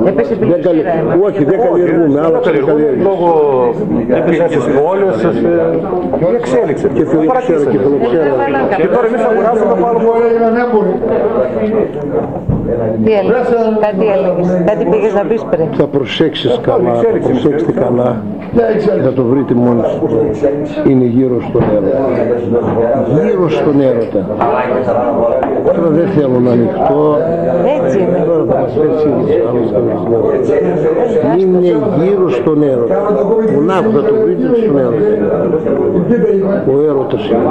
Έπεσε πληροφορία. Όχι, δεν καλλιεργούμε, άλλο καλλιεργούμε. Λόγω έπεσαν στις πόλεις, και εξέλιξε. Και φιλοξέρα, και φιλοξέρα. Και τώρα εμείς αγοράζουμε από άλλο πόλη. Τι έλεγες, κάτι έλεγες, κάτι πήγες να πεις πριν. Θα προσέξεις καλά, θα προσέξετε καλά και θα το βρείτε μόνοι σου. Είναι γύρω στον έρωτα. Γύρω στον έρωτα. Τώρα δεν θέλω να ανοιχτώ. Έτσι είναι. Τώρα θα μας πέσει είναι γύρω στον έρωτα. Μονάχο θα το βρείτε στον έρωτα. Ο έρωτας είναι.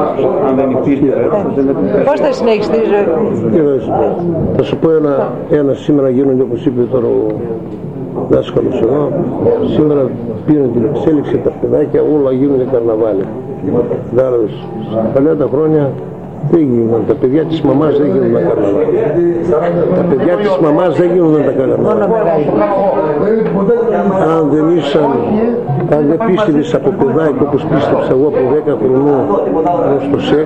Πώς θα συνέχισεις τη ζωή? Θα σου πω ένα σήμερα γίνονται, όπως είπε τώρα ο δάσκαλος εδώ, σήμερα πήραν την εξέλιξη τα παιδάκια, όλα γίνονται καρναβάλια. Δηλαδή, στα παλιά τα χρόνια δεν γίνονταν, τα παιδιά της μαμάς δεν γίνονταν καρναβάλια. Τα παιδιά της μαμάς δεν γίνονταν τα καρναβάλια. Αν δεν πίστευες από παιδάκι όπως πίστεψα εγώ από 10 χρονών στο σεξ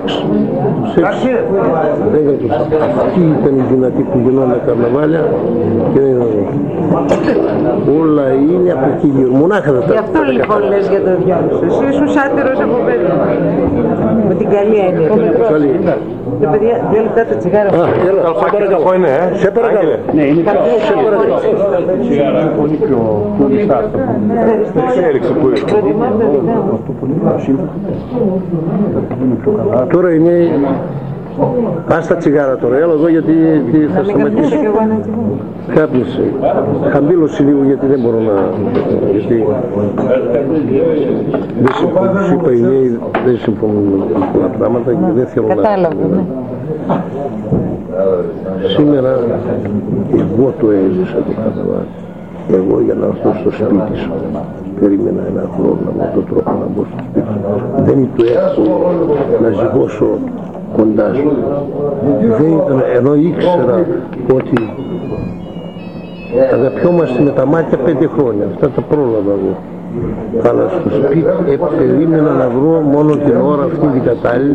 δεν κρατούσα. Αυτή ήταν η δυνατή που γινόταν καρναβάλια και δεν είναι όλα είναι από εκεί γύρω. Μονάχα δεν τα. Γι' αυτό λοιπόν λες για το διάλογο. Εσύ ήσουν σάτυρος από παιδί. Με την καλή έννοια. Παιδιά, 2 λεπτά το τσιγάρο. Αυτό είναι, Σε παρακαλώ. Ναι, είναι Σε παρακαλώ. πολύ πιο λιστά. εξέλιξη που είναι. Τώρα είναι. Ας τα τσιγάρα τώρα, έλα εδώ γιατί θα σταματήσω. Κάπνισε. Χαμήλωσε λίγο γιατί δεν μπορώ να. Γιατί δεν συμφωνούν, σου είπα οι νέοι δεν συμφωνούν με πολλά πράγματα και δεν θέλω να. Κατάλαβα, ναι. Σήμερα εγώ το έζησα το καρναβάλι. Εγώ για να έρθω στο σπίτι σου περίμενα ένα χρόνο με τον τρόπο να μπω στο σπίτι σου. Δεν είναι το εύκολο να ζυγώσω κοντά σου. Δεν ήταν, ενώ ήξερα ότι αγαπιόμαστε με τα μάτια 5 χρόνια. Αυτά τα πρόλαβα εγώ. Αλλά στο σπίτι περίμενα να βρω μόνο την ώρα αυτή την κατάλληλη.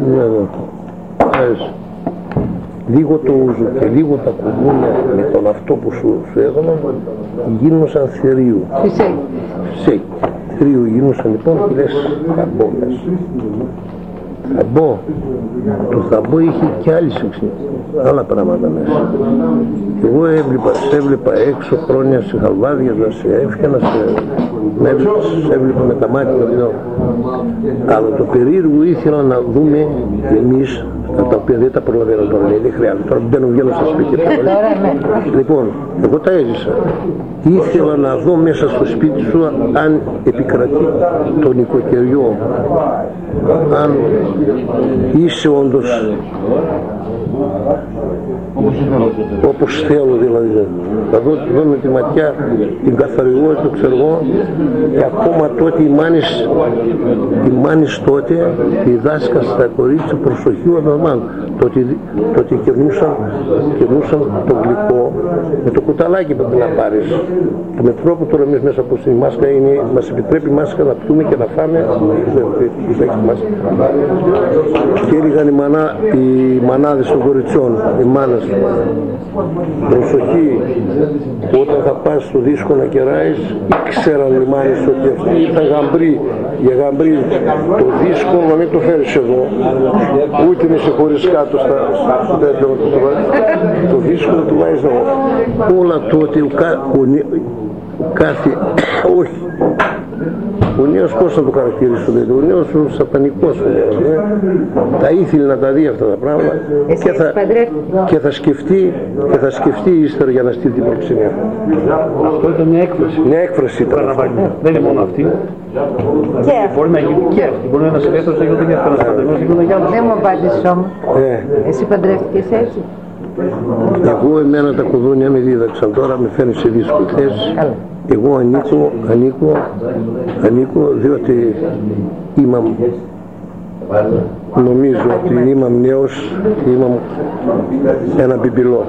Λίγο το ούζο και λίγο τα κουμπούνια με τον αυτό που σου έδωνα γίνωσαν θηρίου. Φυσέκι. Θηρίου γίνωσαν λοιπόν και λες θα μπω μέσα. Θα μπω. Το θα μπω είχε και άλλα πράγματα μέσα. Εγώ έβλεπα έξω χρόνια σε χαλβάδιαζα, σε έφτιανα, σε έβλεπα με τα μάτια μου. Αλλά το περίεργο ήθελα να δούμε εμείς, τα οποία δεν τα προλαβαίνω τώρα, δεν χρειάζεται, τώρα μπαίνω βγαίνω στα σπίτια. Λοιπόν, εγώ τα έζησα. Ήθελα να δω μέσα στο σπίτι σου αν επικρατεί το νοικοκυριό, αν είσαι όντως όπως θέλω δηλαδή. Θα δω με τη ματιά την καθαριγότητα, ξέρω εγώ, και ακόμα τότε οι μάνες τότε διδάσκαν στα κορίτσια προσοχή όταν μάλλον. Τότε κερνούσαν το γλυκό με το κουταλάκι πρέπει να πάρεις. Και με τρόπο τώρα εμείς μέσα από τη μάσκα μας επιτρέπει η μάσκα να πιούμε και να φάμε. Και έλεγαν οι μανάδες των κοριτσιών, οι μάνες, προσοχή, όταν θα πας στο δίσκο να κεράεις, ήξεραν οι μάνες ότι αυτοί ήταν γαμπροί. Για γαμπροί το δίσκο να μην το φέρεις εδώ, ούτε με σε χωρίς κάτω στο τέτοιο, το δίσκο να το βάζεις εδώ. Όλα τότε ο κάθε, όχι. Ο νέος πώς θα το χαρακτηρίσω, ο νέος ο σατανικός τα ήθελε να τα δει αυτά τα πράγματα και θα σκεφτεί ύστερα για να στείλει την προξενία. Αυτό ήταν μια έκφραση. Μια έκφραση ήταν. Δεν είναι μόνο αυτή. Μπορεί να γίνει και αυτή. Μπορεί να είναι ένας ελεύθερος να γίνει και αυτό, ένας παντρεμένος να γίνει και άλλος. Δεν μου απάντησες όμως. Εσύ παντρεύτηκες έτσι? Εγώ εμένα τα κουδούνια με δίδαξαν, τώρα με φέρνει σε δύσκολη θέση. Εγώ ανήκω διότι νομίζω ότι είμαι νέος, είμαι ένα μπιμπιλό.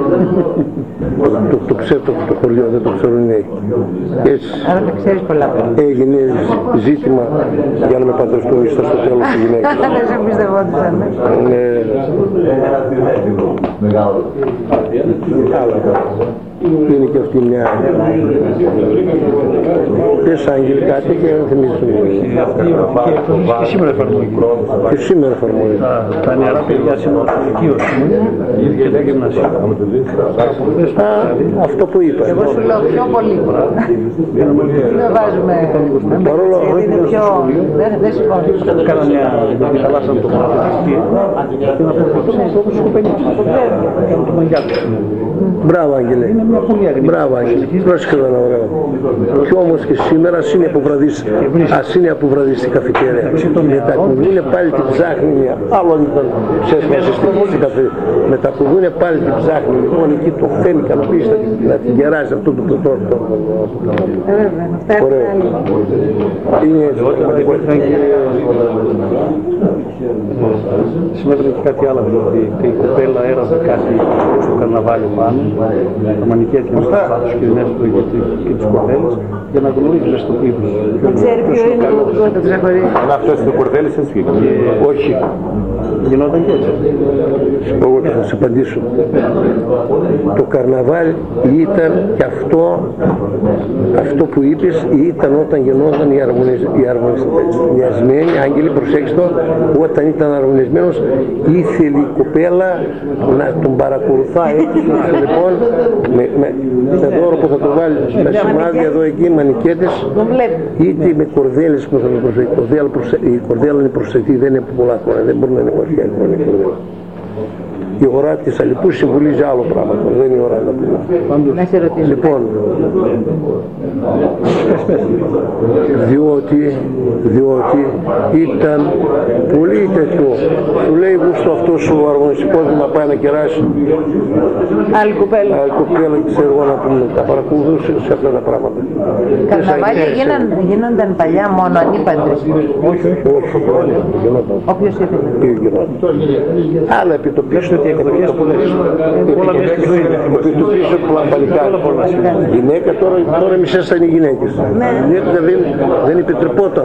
Το ξέρω το χωριό, δεν το ξέρουν οι νέοι. Άρα δεν ξέρεις πολλά. Έγινε ζήτημα για να με παντρευτούν ύστερα στο τέλος τη γυναίκα. Δεν σε εμπιστευόντουσαν. Ναι. είναι και αυτή μια. Πες Άγγελ κάτι και δεν θυμίζουν. Και σήμερα εφαρμογή. Και σήμερα εφαρμογή. Τα νεαρά παιδιά συνοδευτική και τα γυμνασία. Αυτό που είπα. Εγώ σου λέω πιο πολύ. Δεν βάζουμε. Παρόλο που είναι πιο. Δεν συμφωνώ. Κάνα μια χαλάσαμε το πράγμα. Και να πω το σκοπένει. Μπράβο Άγγελε. Μπράβο Άγγελε. Πρόσεχε ένα ωραίο. Κι όμως και σήμερα ας είναι που βραδείς στην καφετέρια. Μετά που βγούνε πάλι την ψάχνει. Άλλο ήταν ψέσμασε στην καφετέρια. Μετά που βγούνε πάλι την ψάχνει. Λοιπόν εκεί το φαίνει καλπίστα να την κεράσει αυτό το πρωτόρτο. Ωραίο. Είναι έτσι. Σήμερα και κάτι άλλο, δηλαδή η κοπέλα έραβε κάτι στο καρναβάλι πάνω, τα μανικέτια με τους κυρινές του και τις κοπέλες, για να γνωρίζει μες στο πλήθος. Δεν ξέρει ποιο είναι το ξεχωρίζει. Αν αυτό είναι το κορδέλι σας βγήκε. Όχι. Γινόταν και έτσι. Εγώ θα σας απαντήσω. Το καρναβάλι ήταν και αυτό που είπες ήταν όταν γινόταν οι αρμονισμένοι, Άγγελοι προσέξτε το, όταν ήταν αρμονισμένος ήθελε η κοπέλα να τον παρακολουθάει έτσι λοιπόν με δώρο που θα το βάλει τα σημάδια εδώ εκεί, μανικέτες είτε με κορδέλες που θα το προσέχει. Η κορδέλα είναι προσεκτή, δεν είναι πολλά χρόνια, δεν μπορεί να είναι βαθιά η κορδέλα. Η ώρα της αλυπούς συμβουλίζει άλλο πράγμα, δεν είναι η ώρα να πούμε. Να σε ρωτήσω. Λοιπόν, διότι ήταν πολύ τέτοιο. Σου λέει γούστο αυτός ο αρμονιστικός να πάει να κεράσει. Άλλη κοπέλα. Άλλη κοπέλα, ξέρω εγώ να πούμε, τα παρακολουθούσε σε αυτά τα πράγματα. Καρναβάλια γίνονταν παλιά μόνο ανήπαντρες. Όχι. Όποιος ήθελε. Άλλα επιτοπίσουν ότι εκατοχές πολλές. Επιτοπίσουν πολλά παλικάρια. Γυναίκα τώρα μισές θα είναι οι γυναίκες. Η γυναίκα δεν επιτρεπόταν.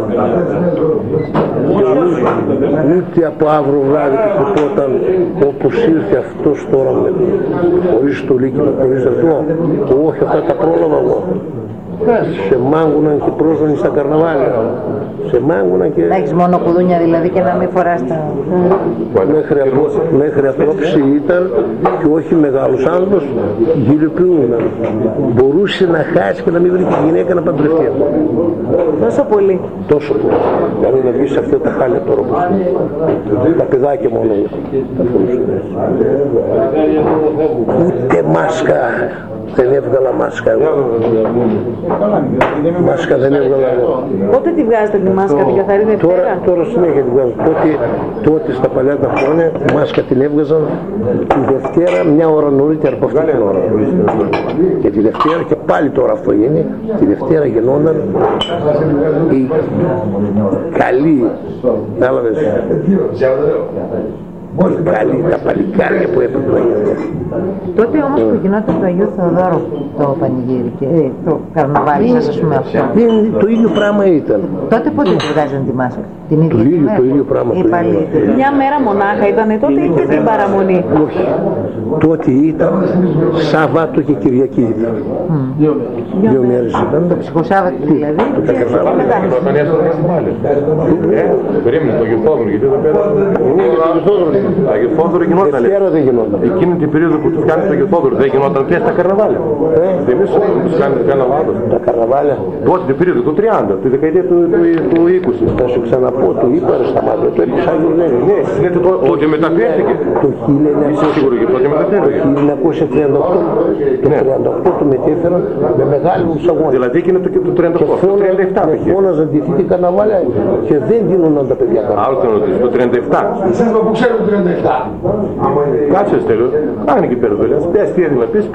Ούτε από αύριο βράδυ επιτρεπόταν όπως ήρθε αυτός τώρα χωρίς στολή και χωρίς αυτό. Όχι, αυτά τα πρόλαβα εγώ. Σε μάγκουναν και πρόσβανοι στα καρναβάλια. Σε μάγκουναν και... Να έχεις μόνο κουδούνια δηλαδή και να μην φοράς τα... Μέχρι απόψη ήταν και όχι μεγάλος άνθρωπος γυλοποιούμενο. Μπορούσε να χάσει και να μην βρει τη γυναίκα να παντρευτεί. Τόσο πολύ. Τόσο πολύ. Δηλαδή να βγει σε αυτά τα χάλια τώρα όπως τα παιδάκια μόνο. Ούτε μάσκα. Δεν έβγαλα μάσκα εγώ. Μάσκα δεν έβγαλα εγώ. Πότε τη βγάζετε τη μάσκα, την καθαρή Δευτέρα? Τώρα συνέχεια τη βγάζω. Τότε στα παλιά τα χρόνια τη μάσκα την έβγαζαν τη Δευτέρα μια ώρα νωρίτερα από αυτή την ώρα. Και τη Δευτέρα και πάλι τώρα αυτό γίνει. Τη Δευτέρα γινόταν η καλή. Κατάλαβες. Τα παλικάρια που έπρεπε να γίνουν. Τότε όμως που γινόταν το Αγίου Θεοδόρου το πανηγύρι και το καρναβάλι σας ας πούμε αυτό. Το ίδιο πράγμα ήταν. Τότε πότε τη βγάζαν τη μάσκα? Την ίδια το ίδιο πράγμα. Μια μέρα μονάχα ήταν τότε ή και την παραμονή? Όχι. Τότε ήταν Σάββατο και Κυριακή ήταν. 2 μέρες ήταν. Το ψυχοσάββατο δηλαδή και μετά. Περίμενε το Αγίου Θόδωρου γιατί εδώ πέρα. Αγίου Θόδωρου γινόταν. Εκείνη την περίοδο που του κάνει το Αγίου Θόδωρου δεν γινόταν και στα καρναβάλια. Εμείς τους κάναμε λάθος. Τα καρναβάλια. Τότε την περίοδο του 30, τη δεκαετία του 20. Θα σου ξαναπώ, το είπα στα μάτια, το έπαιξα γιορτές. Ναι, τότε μεταφέρθηκε. Το 1938. Το 38 το μετέφεραν με μεγάλη μουσαγόνια. Δηλαδή εκείνο το 38, το 37. Φώναζαν τη θήκη καρναβάλια και δεν δίνονταν τα παιδιά καρναβάλια. Άλλο θέλω το 37. Εσείς που ξέρετε το 37. Κάτσε στέλνω. Κάνε εκεί πέρα δουλειά. Πες τι έδινα, πες.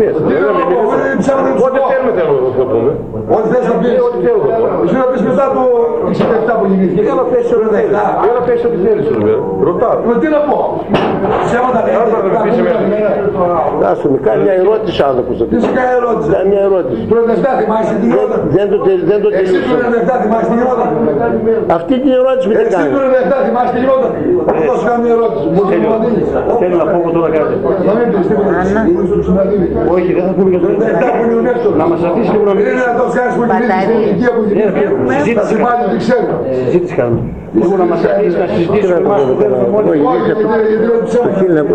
Ό,τι θέλουμε θέλω να πούμε. Ό,τι θες να πεις. Εσύ να πεις μετά το 67 που γεννήθηκε. Έλα πες ό,τι θέλεις, ρωτάω. Τι να πω. Ψέματα λέει. Άσου με, κάνει μια ερώτηση άνθρωπος. Τι σου κάνει ερώτηση. Κάνει μια ερώτηση. Του 97 θυμάσαι τι γινόταν. Δεν το Εσύ του 97 θυμάσαι τι γινόταν. Αυτή την ερώτηση με την Εσύ κάνει. του 97 θυμάσαι τι γινόταν. Θα σου κάνω μια ερώτηση. Θέλω να πω εγώ τώρα κάτι. Να μην πεις τίποτα. Όχι, δεν θα πούμε για το 97. Να μας αφήσει λίγο να μιλήσει. Είναι να το κάνεις που γυρίζεις στην ηλικία που γυρίζεις. Συζήτηση πάλι δεν ξέρω. Συζήτηση κάνουμε. Λίγο να μας αφήσει να συζητήσουμε εμάς που θέλουμε μόνοι. Το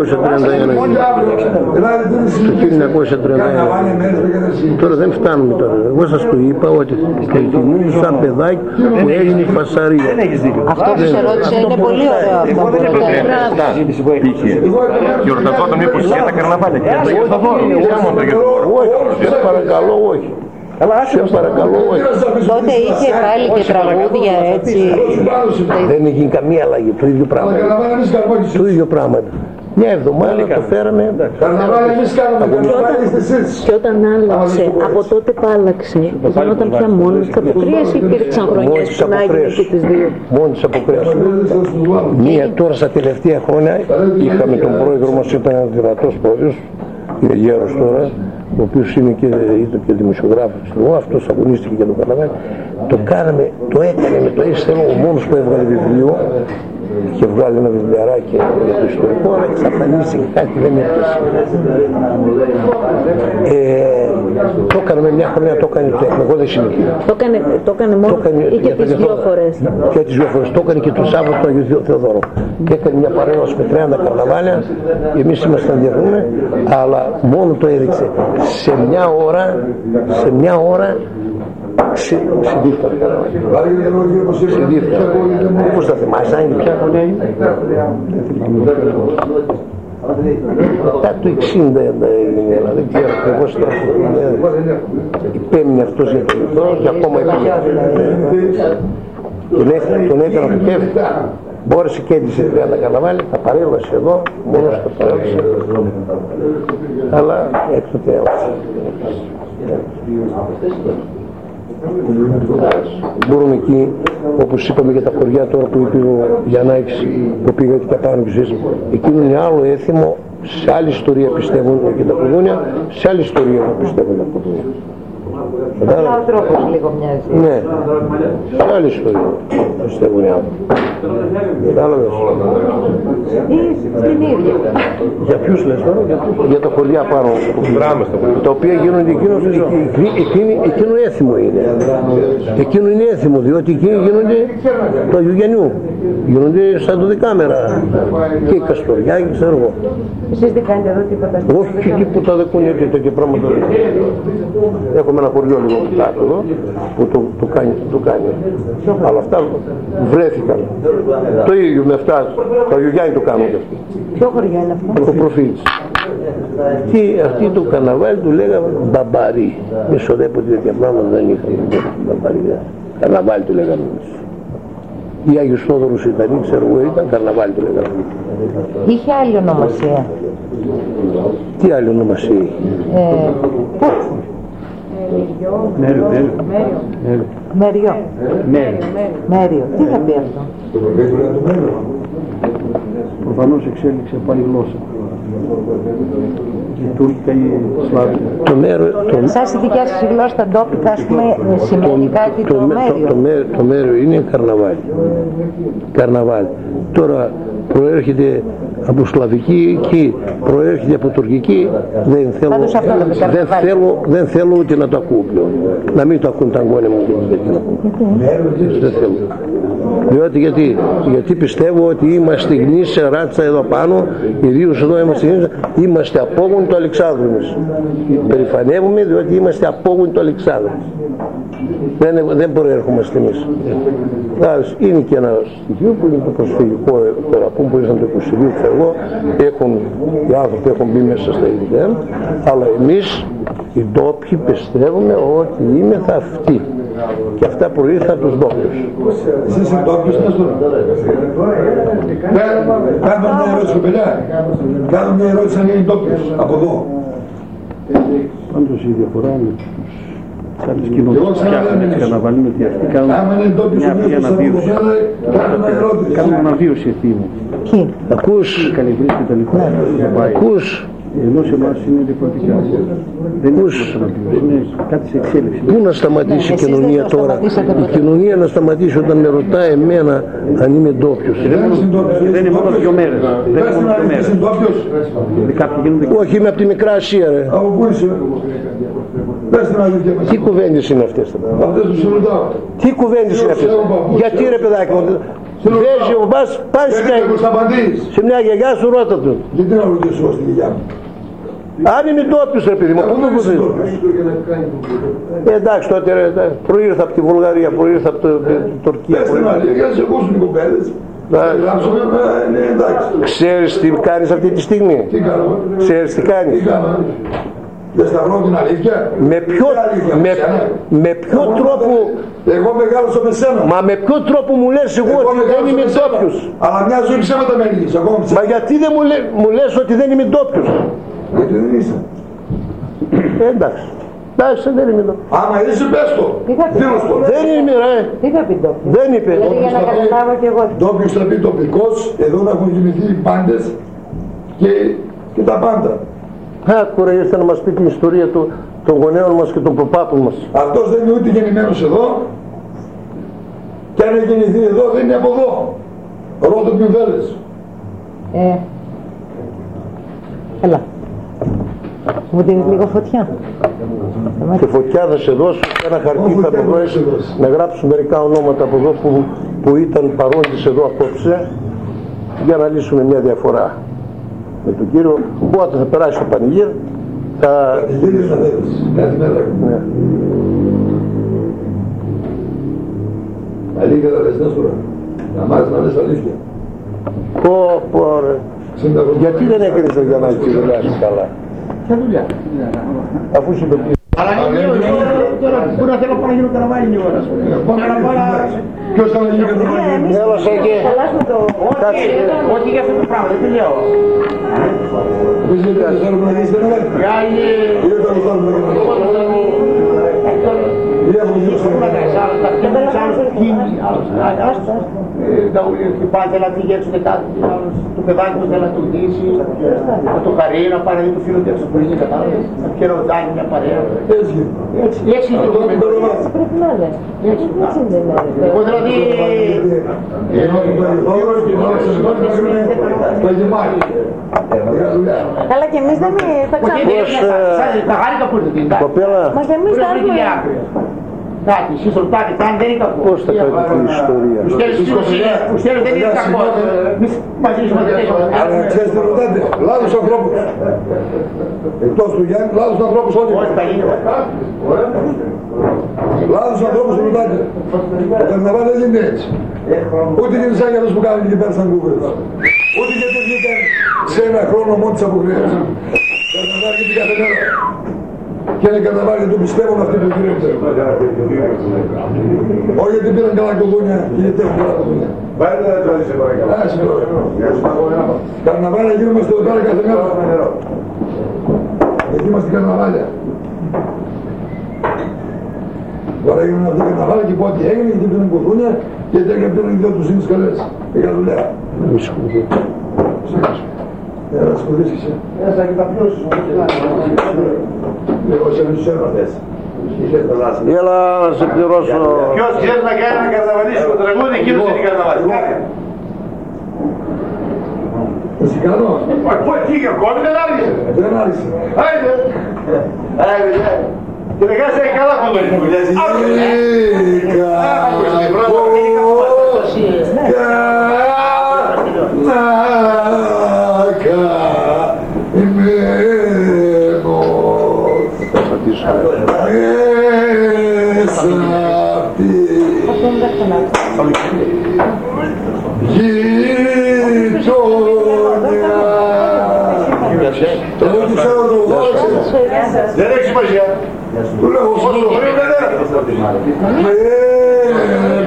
1931. Τώρα δεν φτάνουμε τώρα. Εγώ σας το είπα ότι θυμούν σαν παιδάκι που έγινε φασαρία. Αυτό που σε ρώτησε είναι πολύ ωραίο αυτό που ρωτάει. Γιορταζόταν μήπως και τα καρναβάλια και τα Όχι, σε παρακαλώ όχι. Σε παρακαλώ όχι. Τότε είχε πάλι και τραγούδια έτσι. Δεν είχε καμία αλλαγή, το ίδιο πράγμα. Το ίδιο πράγμα. Μια εβδομάδα το φέραμε. Και όταν άλλαξε, από τότε που άλλαξε, γινόταν πια μόνο τις αποκρίες ή υπήρξαν χρονιές που να έγινε και τις δύο. Μόνο τις αποκρίες. Μία τώρα στα τελευταία χρόνια είχαμε τον πρόεδρο μας, ήταν ένας δυνατός πρόεδρος, είναι γέρος τώρα, ο οποίος ήταν και δημοσιογράφος. Αυτός αγωνίστηκε για το καρναβάλι. Το κάναμε, το έκανε με το έσθελο, ο μόνος που έβγαλε βιβλίο. Είχε βγάλει ένα βιβλιαράκι για το ιστορικό, αλλά εξαφανίστηκε, κάτι δεν έπαιζε. Το έκαναμε μια χρονιά, το έκανε το εγώ δεν συνεχίζω. Το έκανε μόνο ή και τις δύο φορές. Και τις δύο φορές, το έκανε και το Σάββατο του Αγίου Θεοδόρου. Και έκανε μια παρέμβαση με 30 καρναβάλια, εμείς ήμασταν διαδούμε, αλλά μόνο το έδειξε. Σε μια ώρα συντήφθηκα. Πώς θα θυμάσαι, είναι πια χρονιά είναι. Μετά το 60 έγινε, δεν ξέρω ακριβώς τώρα υπέμεινε αυτός για το λεπτό και ακόμα υπέμεινε. Τον έκανε το κέφι. Μπόρεσε και έντυσε 30 καρναβάλι, τα παρέλασε εδώ, μόνος τα παρέλασε. Αλλά έκτοτε έλασε. Μπορούν εκεί, όπως είπαμε για τα χωριά τώρα που είπε ο Γιαννάκης που πήγατε και πάνω εσείς, εκείνο είναι άλλο έθιμο, σε άλλη ιστορία πιστεύουν και τα κουδούνια, σε άλλη ιστορία πιστεύουν τα κουδούνια. Ο τρόπος λίγο μοιάζει. Ναι, σε άλλη ιστορία πιστεύουν οι άνθρωποι. Κατάλαβες. Ή στην ίδια. Για ποιους λες τώρα, για τα χωριά πάνω, τα οποία γίνονται εκείνο έθιμο είναι. Εκείνο είναι έθιμο, διότι εκείνοι γίνονται του Αγίου Γιαννιού. Γίνονται σαν το Δικάμερα και η Καστοριά και ξέρω εγώ. Εσείς δεν κάνετε εδώ τίποτα? Όχι, τίποτα δεν κουνιέται και τέτοια πράγματα. Έχουμε ένα χωριό λίγο κάτω εδώ που το κάνει. Αλλά αυτά βρέθηκαν. Το ίδιο με αυτά, το Αγίου Γιάννη το κάνουν και αυτοί. Ποιο χωριό είναι αυτό? Το Προφήτης. Αυτοί το καρναβάλι του λέγαμε μπαμπαρί. Μισοδέποτε τέτοια πράγματα δεν είχαμε. Μπαμπαρί. Καρναβάλι του λέγαμε εμείς. Η Άγιος Θόδωρος ήταν, ξέρω εγώ, ήταν καρναβάλι του λέγαμε. Είχε άλλη ονομασία? Τι άλλη ονομασία είχε? Μέριο. Τι θα πει αυτό? Προφανώς εξέλιξε πάλι γλώσσα. Η Τούρκικα ή η Σλάβικα. Σας η δικιά σας γλώσσα τα ντόπικα, ας πούμε, σημαίνει κάτι το Μέριο? Το Μέριο είναι καρναβάλι. Τώρα προέρχεται από σλαβική και προέρχεται από τουρκική, δεν θέλω ούτε να το ακούω πλέον. Να μην το ακούν τα αγώνια μου. Δεν θέλω. Διότι γιατί πιστεύω ότι είμαστε γνήσια ράτσα εδώ πάνω, ιδίως εδώ είμαστε απόγονοι του Αλεξάνδρου μας. Περηφανεύουμε διότι είμαστε απόγονοι του Αλεξάνδρου. Δεν προέρχομαστε εμείς. Είναι και ένα στοιχείο που είναι το προσφυγικό τώρα που ήρθαν το 22, ξέρω εγώ, οι άνθρωποι έχουν μπει μέσα στα ειδικά, αλλά εμείς οι ντόπιοι πιστεύουμε ότι είμαστε αυτοί και αυτά προήλθαν από τους ντόπιους. Εσείς οι ντόπιους κάνω μια ερώτηση, παιδιά. Κάνω μια ερώτηση αν είναι ντόπιος από εδώ. Πάντως η διαφορά είναι σαν τις κοινότητες φτιάχνουν έτσι καρναβάλι με διαστή, κάνουν μια αναβίωση. Κάνουν αναβίωση εκεί μου. Ποιοι? Ακούς. Καλυβρείς και τα λοιπά. Ακούς. Ενώ σε εμάς είναι διαφορετικά. Δεν είναι αναβίωση, είναι κάτι σε εξέλιξη. Πού να σταματήσει η κοινωνία τώρα? Η κοινωνία να σταματήσει όταν με ρωτάει εμένα αν είμαι ντόπιος. Δεν είναι μόνο 2 μέρες. Δεν είναι μόνο 2 μέρες. Όχι, είμαι από τη Μικρά Ασία, ρε. Από πού είσαι? Πες την αλήθεια μας. Τι κουβέντες είναι αυτές? Αυτές που σε ρωτάω. Τι κουβέντες είναι αυτές? Γιατί ρε παιδάκι μου? Βέζει ο μπας, πάει σε μια γιαγιά σου, ρώτα του. Γιατί να ρωτήσω εγώ στη γιαγιά μου? Αν είναι ντόπιος ρε παιδί μου, πού το κουβέντες? Εντάξει τότε ρε, προήρθα από τη Βουλγαρία, προήρθα από την Τουρκία. Πες την αλήθεια, σε ακούσουν οι κοπέλες. Ξέρεις τι κάνεις αυτή τη στιγμή? Τι κάνω? Ξέρεις τι κάνεις? Δεν σταυρώ την αλήθεια. Με ποιο τρόπο? Εγώ μεγάλωσα με σένα. Μα με ποιο τρόπο μου λες εγώ ότι δεν είμαι ντόπιος? Αλλά μια ζωή ψέματα με έλεγες. Μα γιατί δεν μου λες ότι δεν είμαι ντόπιος? Γιατί δεν είσαι. Εντάξει. Εντάξει, δεν είμαι ντόπιος. Άμα είσαι πες το. Δεν είμαι ρε. Τι θα πει ντόπιος? Δεν είπε. Δηλαδή για να καταλάβω κι εγώ. Ντόπιος θα πει τοπικός. Εδώ να έχουν γεννηθεί οι πάντες και τα πάντα. Άκουρα ήρθε να μας πει την ιστορία των γονέων μας και των προπάπων μας. Αυτός δεν είναι ούτε γεννημένος εδώ και αν έχει γεννηθεί εδώ δεν είναι από εδώ. Ρώτο ποιον θέλεις. Έλα. Μου δίνεις λίγο φωτιά. Και φωτιά θα σε δώσω και ένα χαρτί θα το δώσεις να γράψουν μερικά ονόματα από εδώ που ήταν παρόντες εδώ απόψε για να λύσουμε μια διαφορά με τον κύριο. Πότε θα περάσει το πανηγύρι θα... Πανηγύρι θα θέλεις, κάτι μέρα. Ναι. Αλήθεια θα λες τώρα, να μάθεις να λες αλήθεια. Πω ρε. Γιατί δεν έκανες το Γιαννάκη τη δουλειά σου καλά? Ποια δουλειά? Αφού σου το πει. Αλλά τώρα μπορεί να θέλω να πάω να γίνω καραβάλι η ώρα. Ποιος θα γίνει καραβάλι? Έλα σε εκεί. Όχι για αυτό το πράγμα, δεν το λέω. Πες γιατί δεν θέλουμε να γίνεις καραβάλι? Ή δεν θα θέλουμε να γίνεις καραβάλι? Ή έχουμε γίνει Πάει θέλει να φύγει έξω κάτι, το παιδάκι μου θέλει να του δείξει, να το χαρεί, να πάει να δει το φίλο του έξω που είναι, κατάλαβες, να πιέρω τζάκι μια παρέα. Έτσι είναι το πρόβλημα. Πρέπει να είναι. Έτσι δεν είναι. Εγώ δηλαδή... Καλά και εμείς δεν θα κάνουμε. Τα χάρηκα που ήρθε. Κοπέλα. Μα και εμείς θα έρθουμε. Κάτι, εσείς ρωτάτε, αν δεν είναι κακό. Πώς θα κάνει την ιστορία? Που στέλνει δεν είναι κακό. Εμείς μαζί σου δεν έχουμε. Αλλά ξέρεις τι ρωτάτε, λάθος ανθρώπους. Εκτός του Γιάννη, λάθος ανθρώπους όλοι. Λάθος ανθρώπους ρωτάτε. Ο καρναβάλι δεν γίνεται έτσι. Ούτε γίνεται σαν για αυτούς που κάνουν εκεί πέρα σαν κούβερες. Ούτε γιατί βγήκαν σε ένα χρόνο μόνο τις αποκλείες. Καρναβάλι γιατί κάθε μέρα. Και είναι καρναβάλι και το πιστεύουν αυτοί που γίνεται. Όχι γιατί πήραν καλά κουδούνια και γιατί έχουν καλά κουδούνια. Πάρε τα τρώνει σε παρακαλώ. Καρναβάλια γίνομαστε εδώ πέρα κάθε μέρα. Γιατί είμαστε καρναβάλια. Τώρα γίνουν αυτοί καρναβάλια και πω ότι έγινε γιατί πήραν κουδούνια και γιατί πήραν οι δυο τους είναι καλές. Για δουλειά. Έλα σκουδείς και εσύ. Έλα και τα πλώσεις μου. Εγώ σε τους έρωτες. Έλα να σε πληρώσω. Ποιος ξέρει να κάνει ένα καρναβαλίσιο τραγούδι, εκείνος είναι καρναβαλίσιο. Εσύ κάνω. Πού εκεί ακόμη δεν άρχισε. Δεν άρχισε. Άιντε. Άιντε. Και δεν κάνει καλά κοντό. Δεν έχει σημασία. Του λέω,